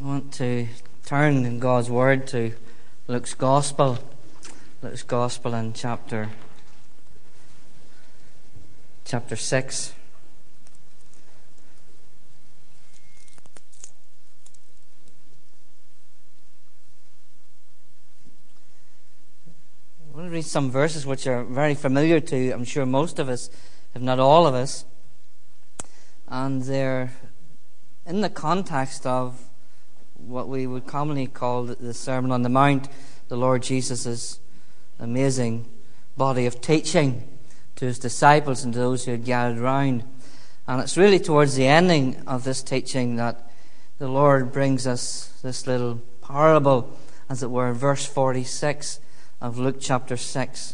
want to turn in God's Word to Luke's Gospel. Luke's Gospel in chapter 6. I want to read some verses which are very familiar to, I'm sure, most of us, if not all of us. And they're in the context of what we would commonly call the Sermon on the Mount, the Lord Jesus' amazing body of teaching to his disciples and to those who had gathered round. And it's really towards the ending of this teaching that the Lord brings us this little parable, as it were, in verse 46 of Luke chapter 6.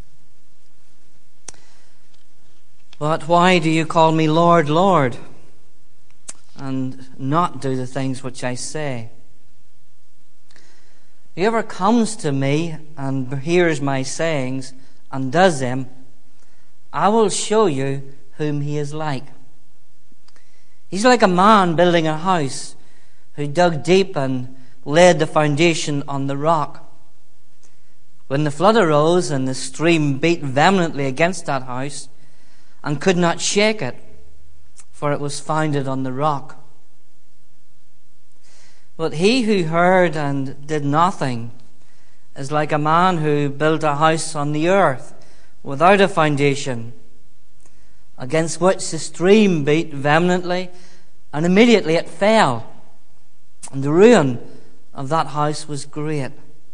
But why do you call me Lord, Lord, and not do the things which I say? Whoever comes to me and hears my sayings and does them, I will show you whom he is like. He's like a man building a house who dug deep and laid the foundation on the rock. When the flood arose and the stream beat vehemently against that house and could not shake it, for it was founded on the rock. But he who heard and did nothing is like a man who built a house on the earth without a foundation, against which the stream beat vehemently, and immediately it fell, and the ruin of that house was great.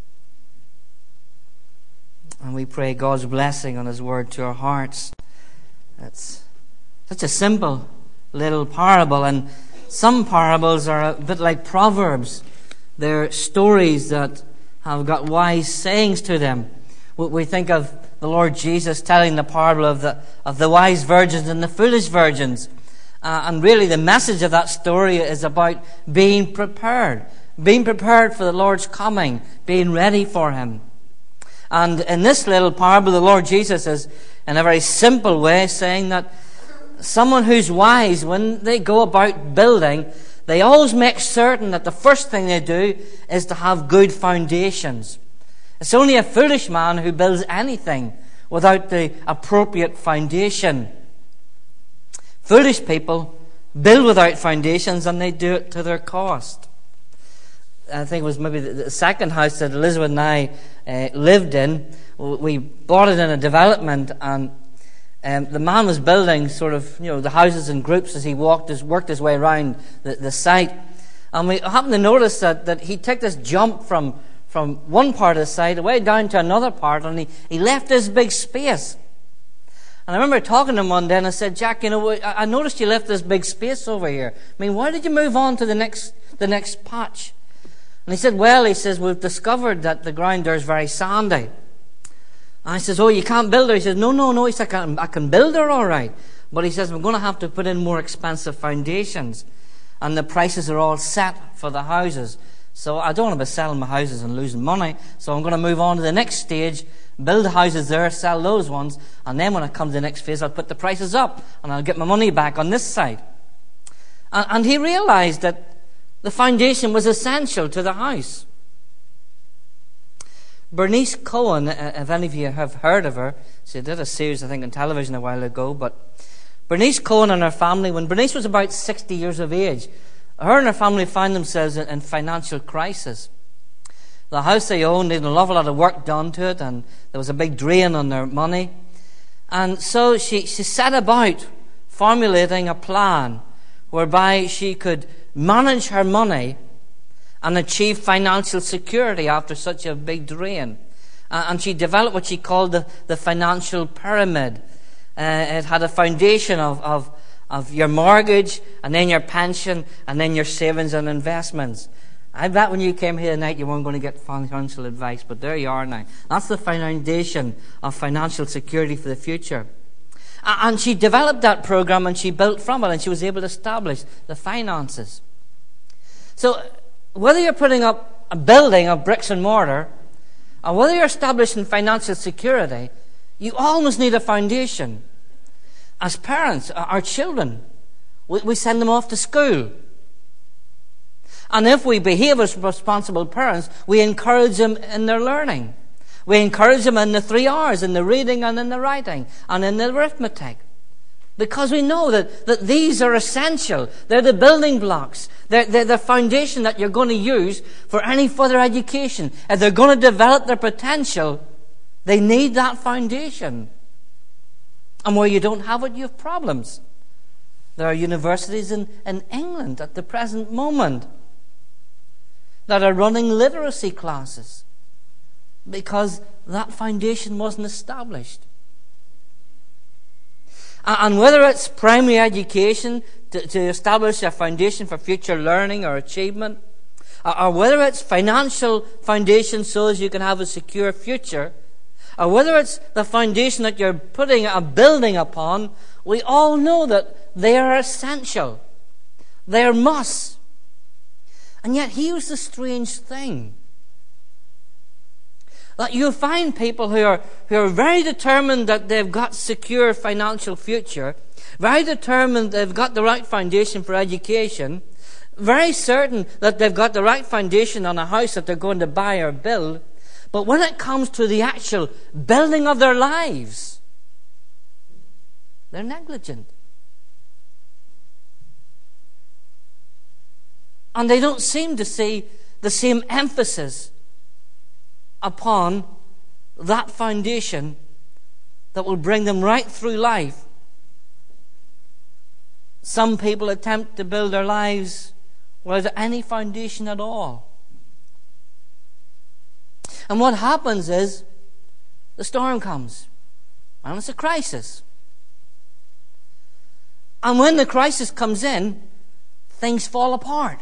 And we pray God's blessing on his word to our hearts. It's such a simple little parable, and some parables are a bit like proverbs. They're stories that have got wise sayings to them. We think of the Lord Jesus telling the parable of the wise virgins and the foolish virgins. And really the message of that story is about being prepared for the Lord's coming, being ready for him. And in this little parable, the Lord Jesus is, in a very simple way, saying that someone who's wise, when they go about building, they always make certain that the first thing they do is to have good foundations. It's only a foolish man who builds anything without the appropriate foundation. Foolish people build without foundations, and they do it to their cost. I think it was maybe the second house that Elizabeth and I lived in. We bought it in a development, and the man was building sort of, the houses in groups as he worked his way around the site. And we happened to notice that he took this jump from one part of the site away down to another part, and he left this big space. And I remember talking to him one day, and I said, Jack, I noticed you left this big space over here. I mean, why did you move on to the next patch? And he said, we've discovered that the ground there is very sandy. And I says, oh, you can't build there? He says, no. He said, I can build there all right. But he says, I'm going to have to put in more expensive foundations. And the prices are all set for the houses. So I don't want to be selling my houses and losing money. So I'm going to move on to the next stage, build the houses there, sell those ones. And then when I come to the next phase, I'll put the prices up. And I'll get my money back on this side. And he realized that the foundation was essential to the house. Bernice Cohen, if any of you have heard of her, she did a series, I think, on television a while ago, but Bernice Cohen and her family, when Bernice was about 60 years of age, her and her family found themselves in financial crisis. The house they owned needed an awful lot of work done to it, and there was a big drain on their money. And so she set about formulating a plan whereby she could manage her money and achieve financial security after such a big drain. And she developed what she called the financial pyramid. It had a foundation of your mortgage, and then your pension, and then your savings and investments. I bet when you came here tonight you weren't going to get financial advice, but there you are now. That's the foundation of financial security for the future. And she developed that program, and she built from it, and she was able to establish the finances. So whether you're putting up a building of bricks and mortar, or whether you're establishing financial security, you always need a foundation. As parents, our children, we send them off to school. And if we behave as responsible parents, we encourage them in their learning. We encourage them in the 3 R's, in the reading and in the writing and in the arithmetic. Because we know that these are essential. They're the building blocks. They're the foundation that you're going to use for any further education. If they're going to develop their potential, they need that foundation. And where you don't have it, you have problems. There are universities in England at the present moment that are running literacy classes because that foundation wasn't established. And whether it's primary education to establish a foundation for future learning or achievement, or whether it's financial foundation so as you can have a secure future, or whether it's the foundation that you're putting a building upon, we all know that they are essential. They are musts. And yet here's the strange thing. That you find people who are very determined that they've got secure financial future, very determined they've got the right foundation for education, very certain that they've got the right foundation on a house that they're going to buy or build, but when it comes to the actual building of their lives, they're negligent. And they don't seem to see the same emphasis upon that foundation that will bring them right through life. Some people attempt to build their lives without any foundation at all. And what happens is the storm comes, and it's a crisis. And when the crisis comes in, things fall apart.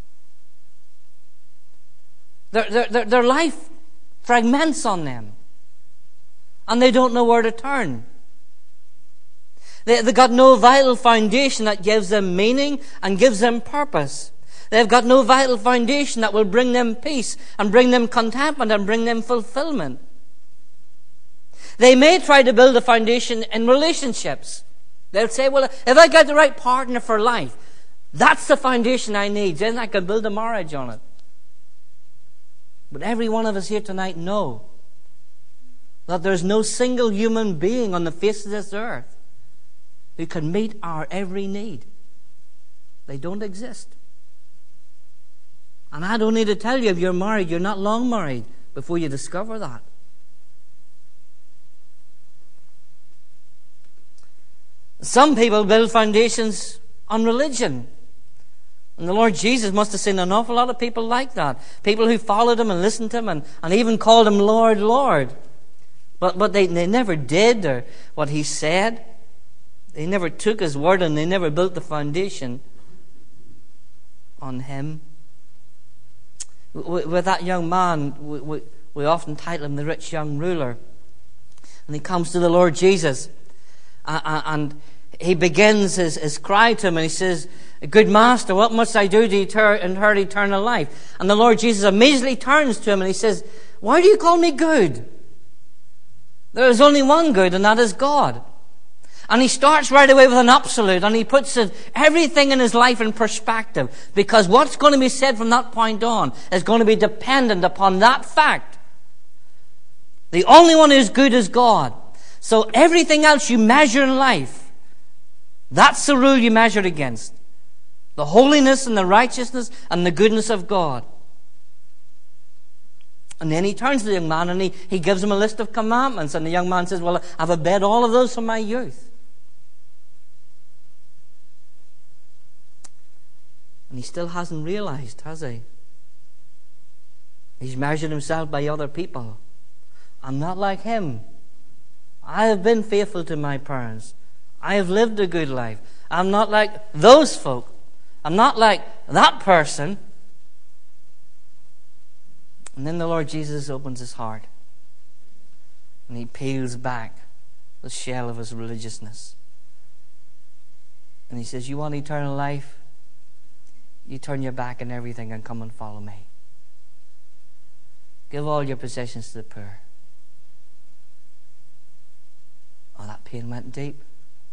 Their life fragments on them, and they don't know where to turn. They've got no vital foundation that gives them meaning and gives them purpose. They've got no vital foundation that will bring them peace and bring them contentment and bring them fulfillment. They may try to build a foundation in relationships. They'll say, well, if I get the right partner for life, that's the foundation I need. Then I can build a marriage on it. But every one of us here tonight know that there's no single human being on the face of this earth who can meet our every need. They don't exist. And I don't need to tell you, if you're married, you're not long married before you discover that. Some people build foundations on religion. And the Lord Jesus must have seen an awful lot of people like that. People who followed him and listened to him and even called him Lord, Lord. But they never did what he said. They never took his word, and they never built the foundation on him. With that young man, we often title him the rich young ruler. And he comes to the Lord Jesus, and he begins his cry to him, and he says, "Good master, what must I do to inherit eternal life?" And the Lord Jesus immediately turns to him and he says, "Why do you call me good? There is only one good, and that is God." And he starts right away with an absolute, and he puts everything in his life in perspective, because what's going to be said from that point on is going to be dependent upon that fact. The only one who's good is God. So everything else you measure in life, that's the rule you measure against. The holiness and the righteousness and the goodness of God. And then he turns to the young man and he gives him a list of commandments. And the young man says, "Well, I've obeyed all of those from my youth." And he still hasn't realized, has he? He's measured himself by other people. I'm not like him. I have been faithful to my parents. I have lived a good life. I'm not like those folk. I'm not like that person. And then the Lord Jesus opens his heart, and he peels back the shell of his religiousness. And he says, "You want eternal life? You turn your back on everything and come and follow me. Give all your possessions to the poor." Oh, that pain went deep.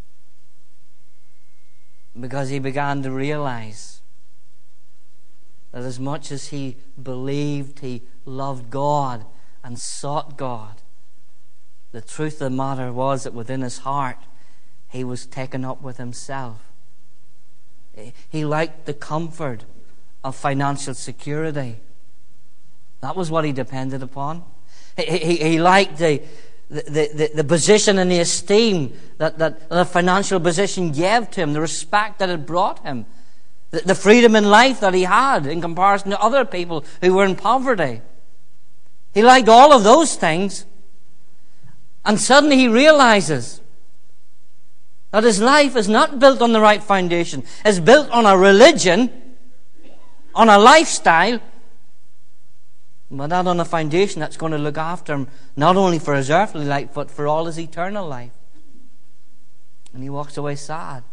Because he began to realize that as much as he believed he loved God and sought God, the truth of the matter was that within his heart he was taken up with himself. He liked the comfort of financial security. That was what he depended upon. He liked the position and the esteem that the financial position gave to him, the respect that it brought him, the freedom in life that he had in comparison to other people who were in poverty. He liked all of those things. And suddenly he realizes that his life is not built on the right foundation. It's built on a religion, on a lifestyle, but not on a foundation that's going to look after him, not only for his earthly life, but for all his eternal life. And he walks away sad.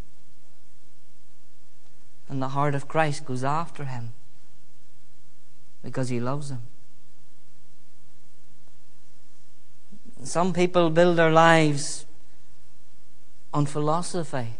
And the heart of Christ goes after him because he loves him. Some people build their lives on philosophy.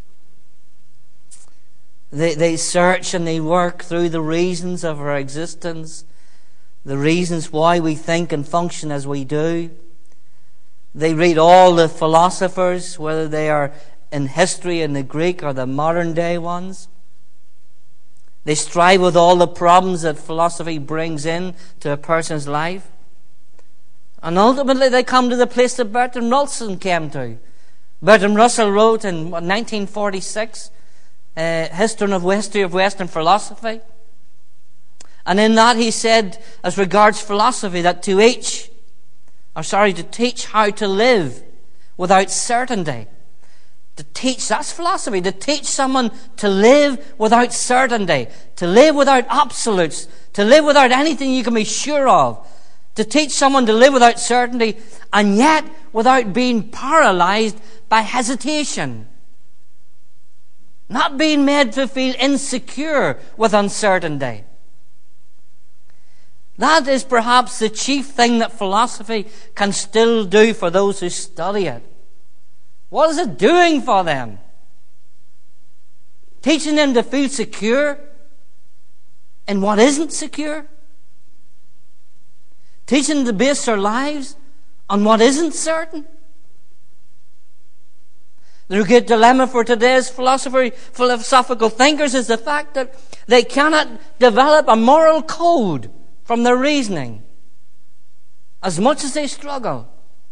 They search and they work through the reasons of our existence, the reasons why we think and function as we do. They read all the philosophers, whether they are in history in the Greek or the modern day ones. They strive with all the problems that philosophy brings in to a person's life. And ultimately they come to the place that Bertrand Russell came to. Bertrand Russell wrote in 1946, History of Western Philosophy. And in that he said, as regards philosophy, that to teach how to live without certainty. To teach, that's philosophy. To teach someone to live without certainty. To live without absolutes. To live without anything you can be sure of. To teach someone to live without certainty and yet without being paralyzed by hesitation. Not being made to feel insecure with uncertainty. That is perhaps the chief thing that philosophy can still do for those who study it. What is it doing for them? Teaching them to feel secure in what isn't secure? Teaching them to base their lives on what isn't certain? The great dilemma for today's philosophical thinkers is the fact that they cannot develop a moral code from their reasoning, as much as they struggle.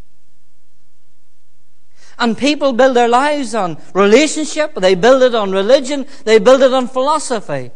And people build their lives on relationship, they build it on religion, they build it on philosophy.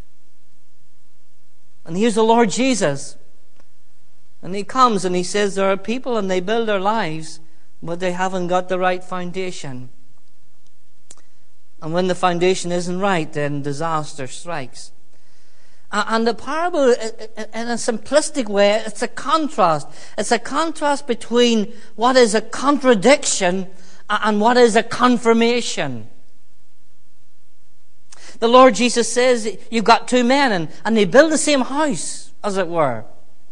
And here's the Lord Jesus. And he comes and he says there are people and they build their lives, but they haven't got the right foundation. And when the foundation isn't right, then disaster strikes. And the parable, in a simplistic way, it's a contrast. It's a contrast between what is a contradiction and what is a confirmation. The Lord Jesus says, you've got two men and they build the same house, as it were.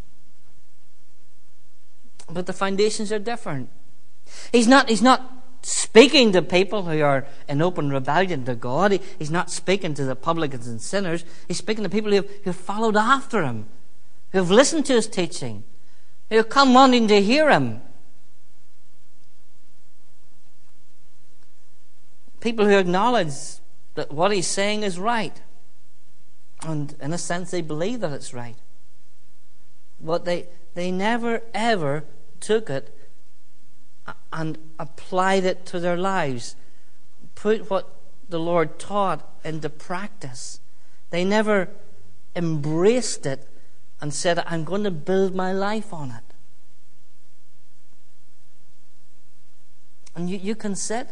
But the foundations are different. He's not speaking to people who are in open rebellion to God. He's not speaking to the publicans and sinners. He's speaking to people who have followed after him, who have listened to his teaching, who have come wanting to hear him. People who acknowledge that what he's saying is right. And in a sense, they believe that it's right. But they never, ever took it and applied it to their lives. Put what the Lord taught into practice. They never embraced it and said, I'm going to build my life on it. And you can sit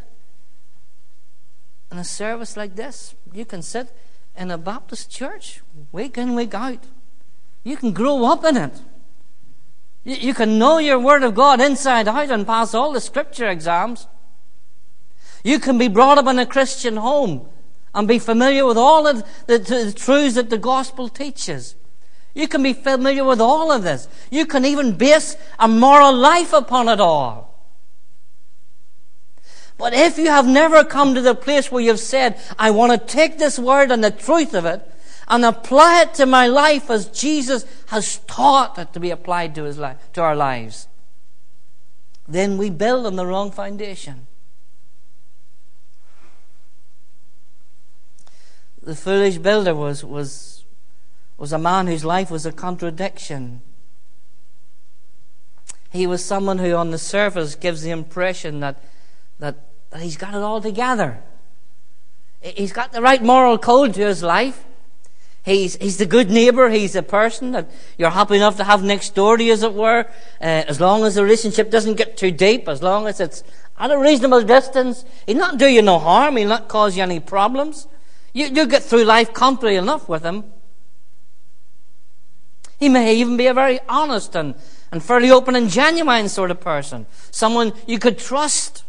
in a service like this. You can sit in a Baptist church week in, week out. You can grow up in it. You can know your Word of God inside out and pass all the Scripture exams. You can be brought up in a Christian home and be familiar with all of the truths that the Gospel teaches. You can be familiar with all of this. You can even base a moral life upon it all. But if you have never come to the place where you've said, I want to take this Word and the truth of it, and apply it to my life as Jesus has taught it to be applied to his life, to our lives, then we build on the wrong foundation. The foolish builder was a man whose life was a contradiction. He was someone who on the surface gives the impression that he's got it all together. He's got the right moral code to his life. He's the good neighbour. He's the person that you're happy enough to have next door to you, as it were, as long as the relationship doesn't get too deep, as long as it's at a reasonable distance. He'll not do you no harm. He'll not cause you any problems. You'll get through life comfortably enough with him. He may even be a very honest and fairly open and genuine sort of person. Someone you could trust.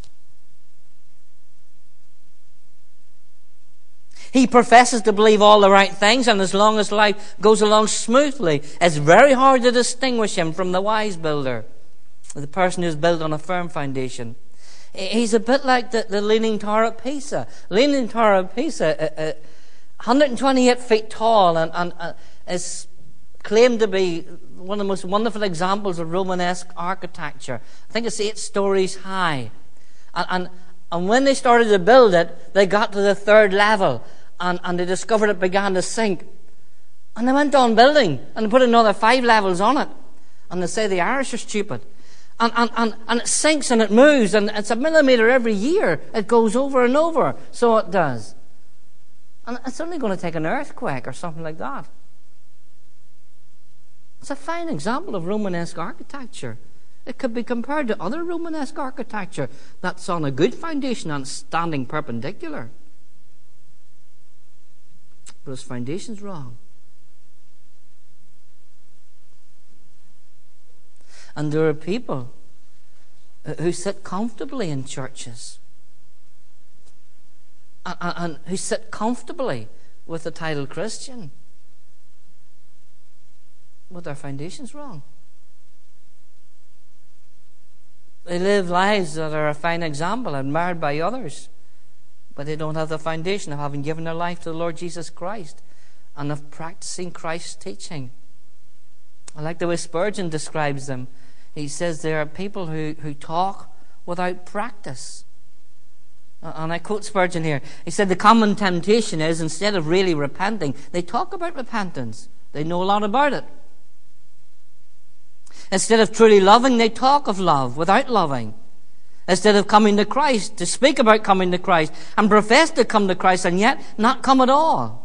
He professes to believe all the right things, and as long as life goes along smoothly, it's very hard to distinguish him from the wise builder, the person who's built on a firm foundation. He's a bit like the Leaning Tower of Pisa. Leaning Tower of Pisa, 128 feet tall, and is claimed to be one of the most wonderful examples of Romanesque architecture. I think it's 8 stories high. And when they started to build it, they got to the 3rd level, and they discovered it began to sink. And they went on building, and they put another 5 levels on it. And they say the Irish are stupid. And it sinks and it moves, and it's a millimetre every year. It goes over and over, so it does. And it's only going to take an earthquake or something like that. It's a fine example of Romanesque architecture. It could be compared to other Romanesque architecture that's on a good foundation and standing perpendicular. But its foundation's wrong. And there are people who sit comfortably in churches and who sit comfortably with the title Christian, but their foundation's wrong. They live lives that are a fine example, admired by others, but they don't have the foundation of having given their life to the Lord Jesus Christ and of practicing Christ's teaching. I like the way Spurgeon describes them. He says there are people who talk without practice. And I quote Spurgeon here. He said the common temptation is, instead of really repenting, they talk about repentance. They know a lot about it. Instead of truly loving, they talk of love without loving. Instead of coming to Christ, to speak about coming to Christ and profess to come to Christ and yet not come at all.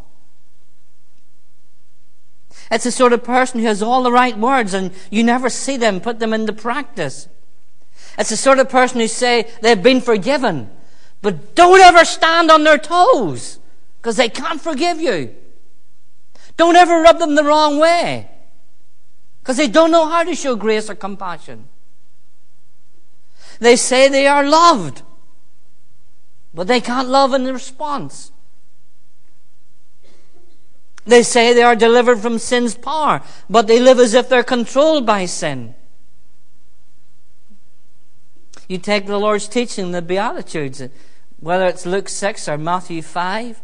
It's the sort of person who has all the right words and you never see them put them into practice. It's the sort of person who say they've been forgiven, but don't ever stand on their toes because they can't forgive you. Don't ever rub them the wrong way because they don't know how to show grace or compassion. They say they are loved, but they can't love in response. They say they are delivered from sin's power, but they live as if they're controlled by sin. You take the Lord's teaching in the Beatitudes, whether it's Luke 6 or Matthew 5.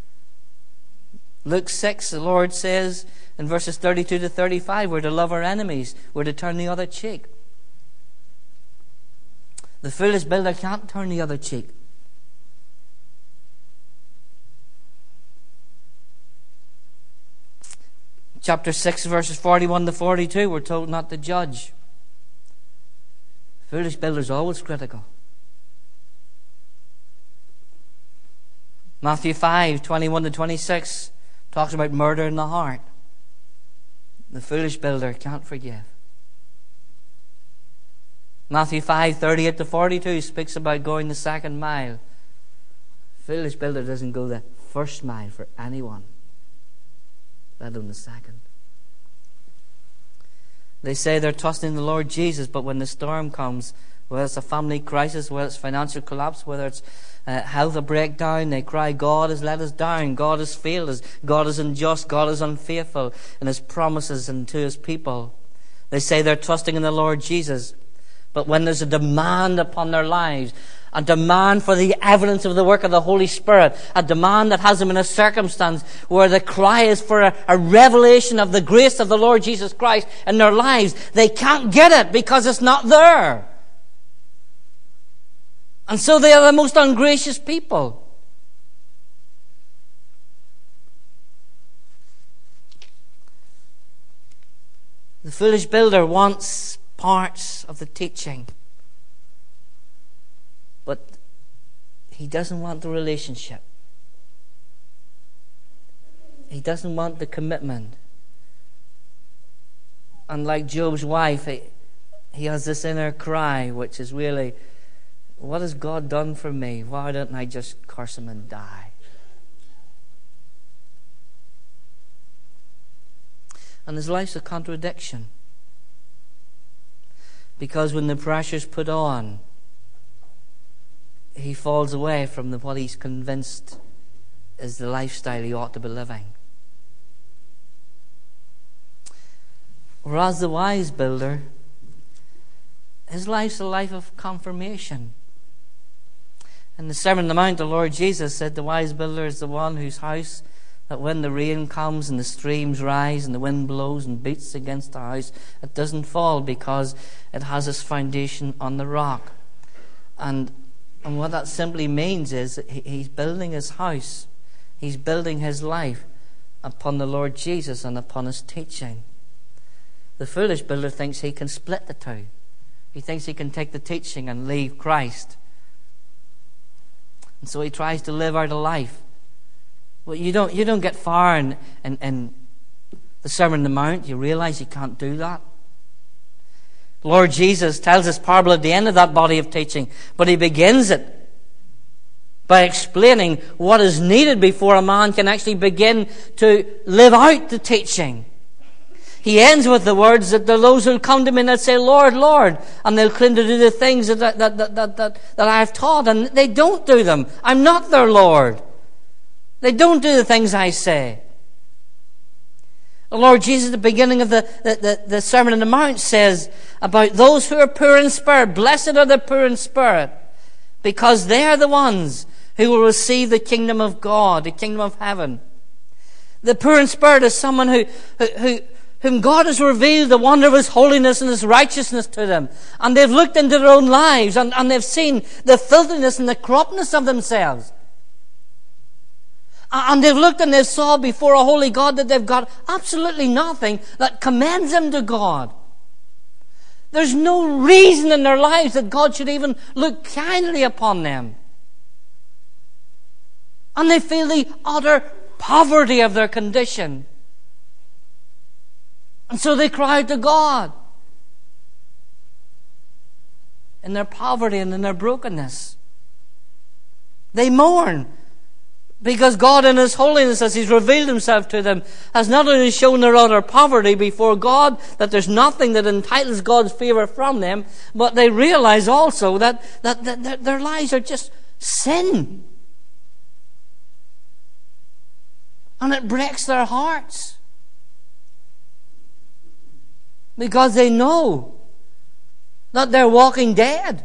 Luke 6, the Lord says in verses 32 to 35, we're to love our enemies, we're to turn the other cheek. The foolish builder can't turn the other cheek. Chapter 6, verses 41 to 42, we're told not to judge. The foolish builder is always critical. Matthew 5, 21 to 26 talks about murder in the heart. The foolish builder can't forgive. Matthew 5, 38 to 42 speaks about going the second mile. The foolish builder doesn't go the first mile for anyone, let alone the second. They say they're trusting the Lord Jesus, but when the storm comes, whether it's a family crisis, whether it's financial collapse, whether it's health breakdown, they cry, God has let us down, God has failed us, God is unjust, God is unfaithful in His promises and to His people. They say they're trusting in the Lord Jesus, but when there's a demand upon their lives, a demand for the evidence of the work of the Holy Spirit, a demand that has them in a circumstance where the cry is for a revelation of the grace of the Lord Jesus Christ in their lives. They can't get it because it's not there. And so they are the most ungracious people. The foolish builder wants parts of the teaching, but he doesn't want the relationship. He doesn't want the commitment. And like Job's wife, he has this inner cry, which is really, what has God done for me? Why don't I just curse him and die? And his life's a contradiction. Because when the pressure's put on, he falls away from what he's convinced is the lifestyle he ought to be living. Whereas the wise builder, his life's a life of confirmation. In the Sermon on the Mount, the Lord Jesus said the wise builder is the one whose house, that when the rain comes and the streams rise and the wind blows and beats against the house, it doesn't fall because it has its foundation on the rock. And what that simply means is that he's building his house, he's building his life upon the Lord Jesus and upon his teaching. The foolish builder thinks he can split the two. He thinks he can take the teaching and leave Christ. And so he tries to live out a life. Well, you don't get far in the Sermon on the Mount. You realize you can't do that. Lord Jesus tells this parable at the end of that body of teaching, but he begins it by explaining what is needed before a man can actually begin to live out the teaching. He ends with the words that those who come to me and they'll say, Lord, Lord, and they'll claim to do the things that I have taught, and they don't do them. I'm not their Lord. They don't do the things I say. The Lord Jesus at the beginning of the Sermon on the Mount says about those who are poor in spirit, blessed are the poor in spirit, because they are the ones who will receive the kingdom of God, the kingdom of heaven. The poor in spirit is someone whom God has revealed the wonder of his holiness and his righteousness to them. And they've looked into their own lives and they've seen the filthiness and the corruptness of themselves. And they've looked and they've saw before a holy God that they've got absolutely nothing that commends them to God. There's no reason in their lives that God should even look kindly upon them. And they feel the utter poverty of their condition. And so they cry out to God in their poverty and in their brokenness. They mourn because God in his holiness, as he's revealed himself to them, has not only shown their utter poverty before God, that there's nothing that entitles God's favor from them, but they realize also that their lives are just sin. And it breaks their hearts. Because they know that they're walking dead.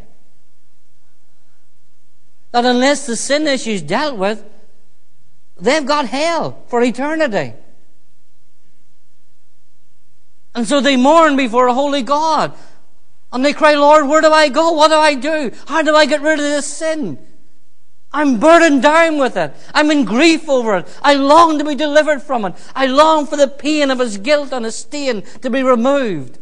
That unless the sin issue is dealt with, they've got hell for eternity. And so they mourn before a holy God. And they cry, Lord, where do I go? What do I do? How do I get rid of this sin? I'm burdened down with it. I'm in grief over it. I long to be delivered from it. I long for the pain of his guilt and his stain to be removed.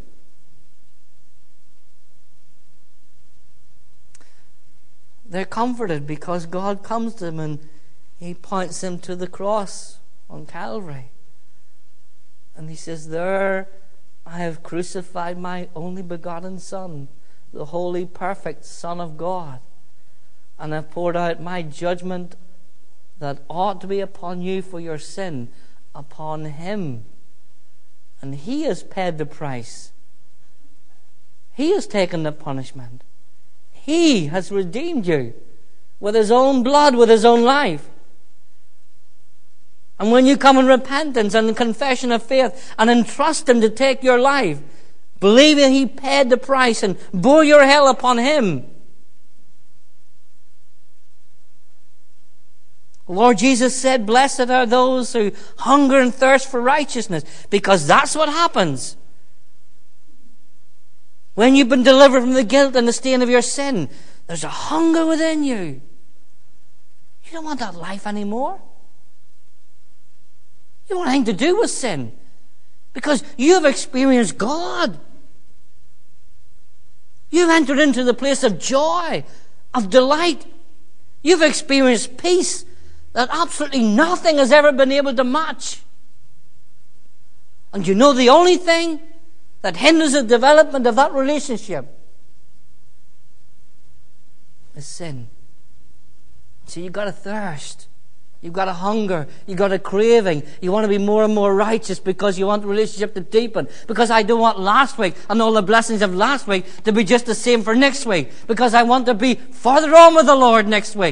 They're comforted because God comes to them and he points them to the cross on Calvary. And he says, there I have crucified my only begotten Son, the holy, perfect Son of God. And I've poured out my judgment that ought to be upon you for your sin, upon him. And he has paid the price. He has taken the punishment. He has redeemed you with his own blood, with his own life. And when you come in repentance and in confession of faith and entrust him to take your life, believing he paid the price and bore your hell upon him, The Lord Jesus said, blessed are those who hunger and thirst for righteousness, because that's what happens. When you've been delivered from the guilt and the stain of your sin, there's a hunger within you. You don't want that life anymore. You don't want anything to do with sin, because you've experienced God. You've entered into the place of joy, of delight. You've experienced peace that absolutely nothing has ever been able to match. And you know the only thing that hinders the development of that relationship is sin. So you've got a thirst. You've got a hunger. You've got a craving. You want to be more and more righteous because you want the relationship to deepen. Because I don't want last week and all the blessings of last week to be just the same for next week. Because I want to be further on with the Lord next week.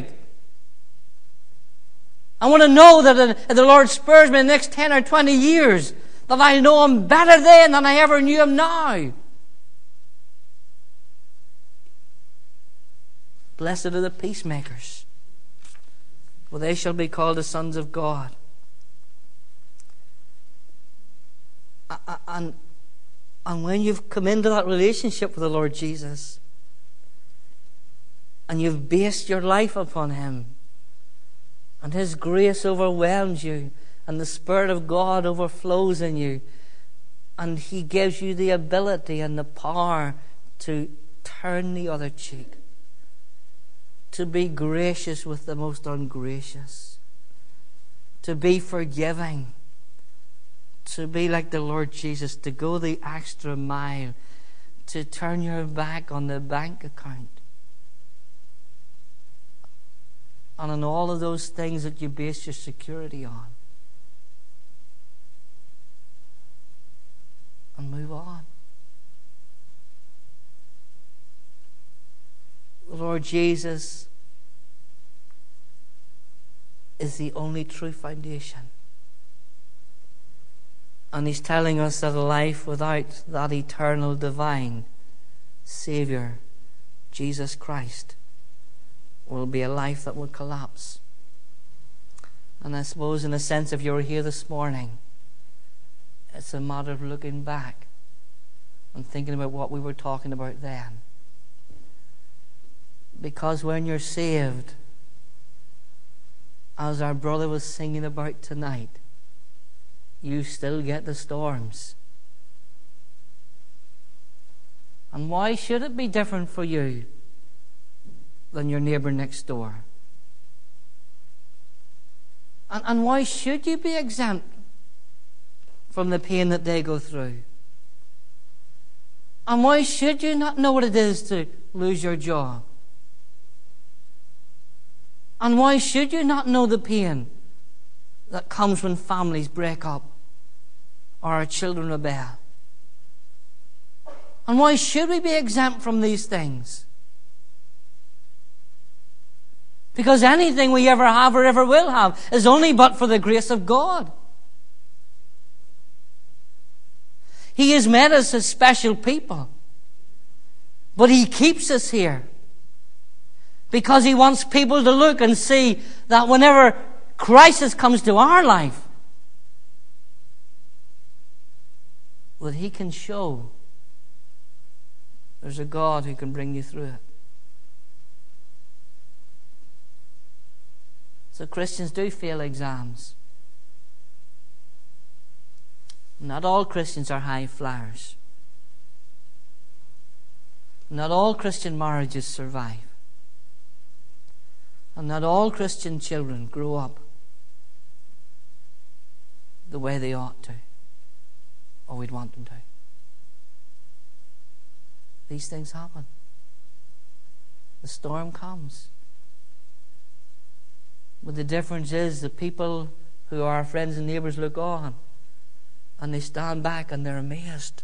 I want to know that if the Lord spurs me in the next 10 or 20 years, that I know Him better then than I ever knew Him now. Blessed are the peacemakers, for they shall be called the sons of God. And when you've come into that relationship with the Lord Jesus, and you've based your life upon Him, and His grace overwhelms you, and the Spirit of God overflows in you, and He gives you the ability and the power to turn the other cheek, to be gracious with the most ungracious, to be forgiving, to be like the Lord Jesus, to go the extra mile, to turn your back on the bank account, and on all of those things that you base your security on, and move on. The Lord Jesus is the only true foundation. And He's telling us that a life without that eternal divine Savior, Jesus Christ, will be a life that will collapse. And I suppose in a sense, if you were here this morning, it's a matter of looking back and thinking about what we were talking about then. Because when you're saved, as our brother was singing about tonight, you still get the storms. And why should it be different for you than your neighbour next door? And why should you be exempt from the pain that they go through? And why should you not know what it is to lose your job? And why should you not know the pain that comes when families break up or our children rebel? And why should we be exempt from these things? Because anything we ever have or ever will have is only but for the grace of God. He has made us as special people, but He keeps us here because He wants people to look and see that whenever crisis comes to our life, that He can show there's a God who can bring you through it. So Christians do fail exams. Not all Christians are high flyers. Not all Christian marriages survive. And not all Christian children grow up the way they ought to, or we'd want them to. These things happen. The storm comes. But the difference is the people who are our friends and neighbours look on and they stand back and they're amazed.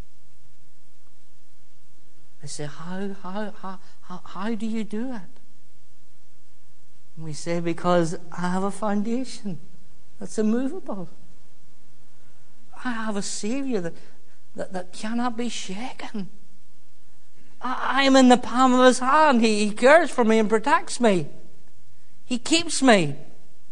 They say, how do you do it? And we say, because I have a foundation that's immovable. I have a Saviour that cannot be shaken. I am in the palm of His hand. He cares for me and protects me. He keeps me.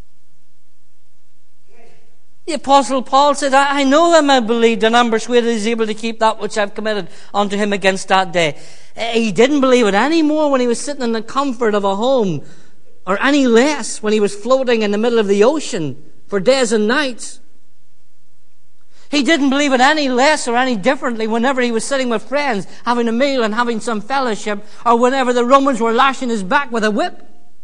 The Apostle Paul said, I know him I believed, and I'm persuaded he's able to keep that which I've committed unto him against that day. He didn't believe it any more when he was sitting in the comfort of a home, or any less when he was floating in the middle of the ocean for days and nights. He didn't believe it any less or any differently whenever he was sitting with friends, having a meal and having some fellowship, or whenever the Romans were lashing his back with a whip.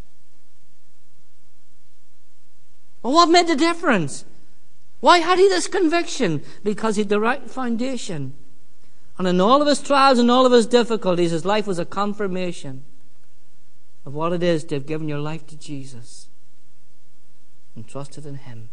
Well, what made the difference? Why had he this conviction? Because he had the right foundation. And in all of his trials and all of his difficulties, his life was a confirmation of what it is to have given your life to Jesus and trusted in him.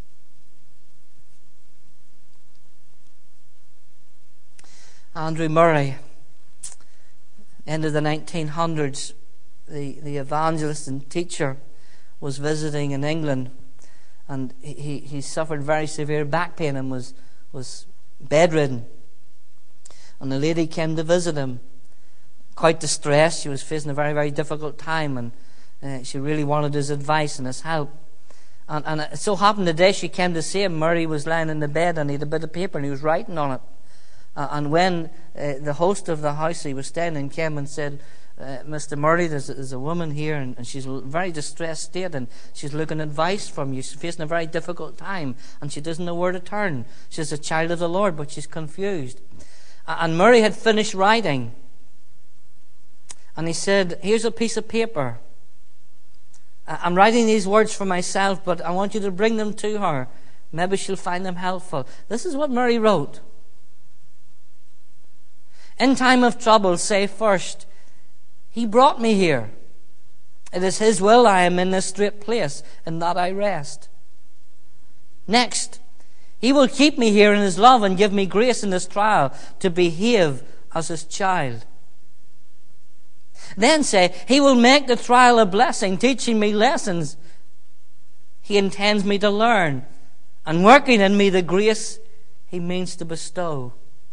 Andrew Murray, end of the 1900s, the evangelist and teacher, was visiting in England, and he suffered very severe back pain and was bedridden. And the lady came to visit him, quite distressed. She was facing a very, very difficult time, and she really wanted his advice and his help. And it so happened the day she came to see him, Murray was lying in the bed, and he had a bit of paper and he was writing on it. And when the host of the house he was staying in came and said, Mr. Murray, there's a woman here, and she's in a very distressed state, and she's looking advice from you. She's facing a very difficult time, and she doesn't know where to turn. She's a child of the Lord, but she's confused. And Murray had finished writing, and he said, here's a piece of paper. I'm writing these words for myself, but I want you to bring them to her. Maybe she'll find them helpful. This is what Murray wrote. In time of trouble, say first, He brought me here. It is His will I am in this strait place, and that I rest. Next, He will keep me here in His love and give me grace in this trial to behave as His child. Then say, He will make the trial a blessing, teaching me lessons He intends me to learn, and working in me the grace He means to bestow.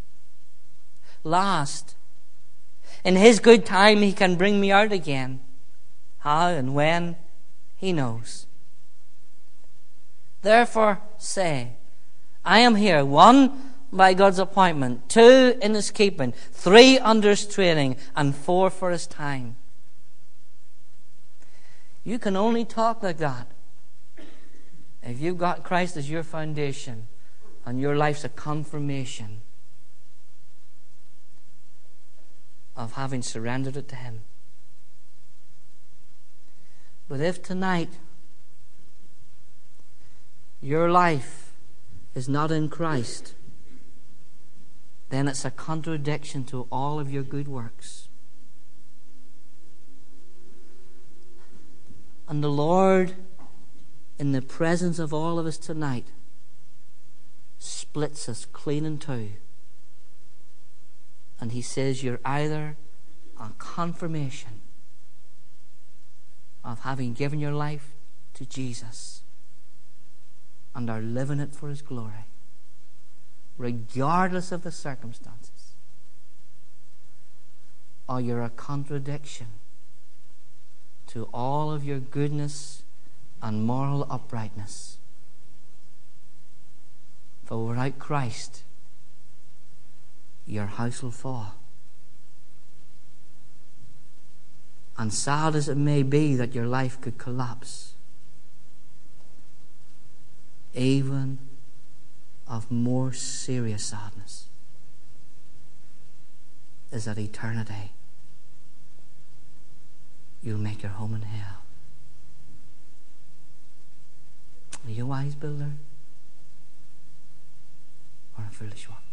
Last, in His good time He can bring me out again. How and when, He knows. Therefore say, I am here, 1, by God's appointment, 2, in His keeping, 3, under His training, and 4, for His time. You can only talk like that if you've got Christ as your foundation and your life's a confirmation of having surrendered it to Him. But if tonight your life is not in Christ, then it's a contradiction to all of your good works. And the Lord, in the presence of all of us tonight, splits us clean in two. And He says you're either a confirmation of having given your life to Jesus and are living it for His glory, regardless of the circumstances, or you're a contradiction to all of your goodness and moral uprightness. For without Christ, your house will fall. And sad as it may be that your life could collapse, even of more serious sadness is that eternity you'll make your home in hell. Are you a wise builder or a foolish one?